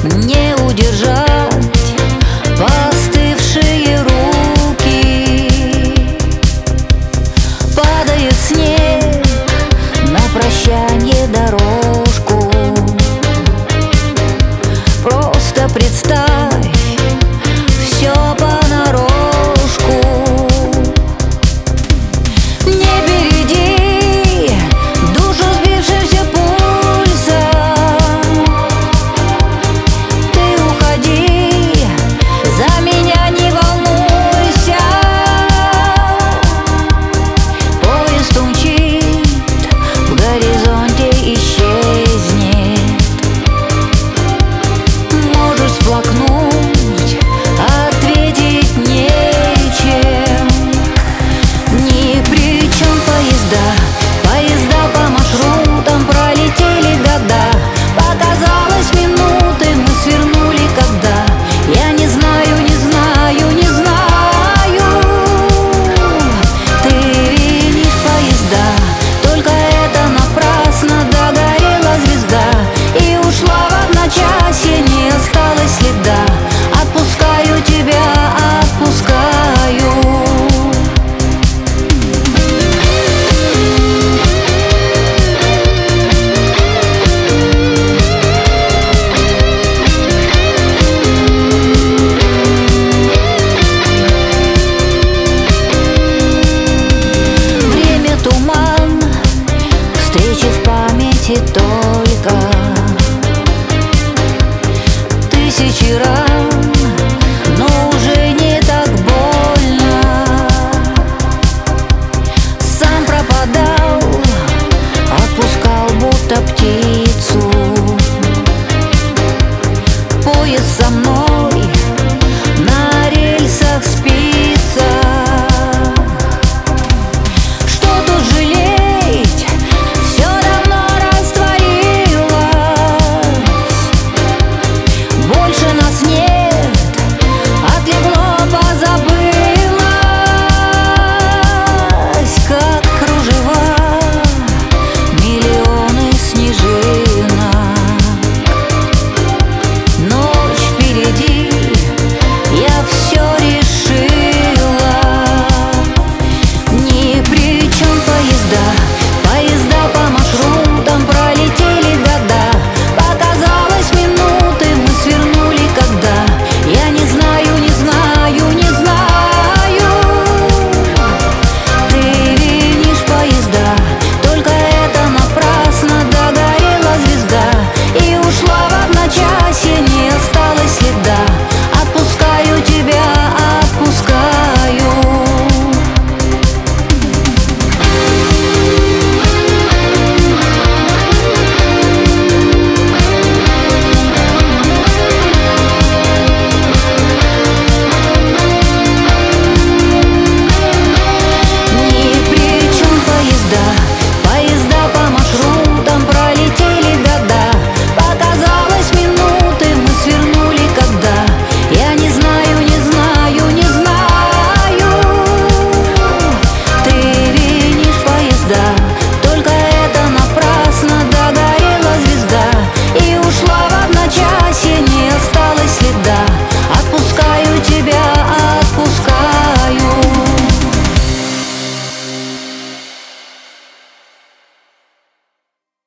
не удержать постывшие руки. Падает снег на прощанье дорожку. Просто представь все понарошку. Не береди душу сбившимся пульсом. Ты уходи, за меня не волнуйся. Поезд умчит, в горизонте исчезнет. Можешь всплакнуть, ответить нечем. Ни при чем поезда, поезда по маршрутам пролетели года. Показалось минуты, мы свернули когда. Я не знаю, не знаю, не знаю. Ты винишь поезда, только это напрасно. Догорела звезда и ушла в одночасье, не осталось следа. Отпускаю тебя, отпускаю. Время туман, встречи в памяти только. Тысячи раз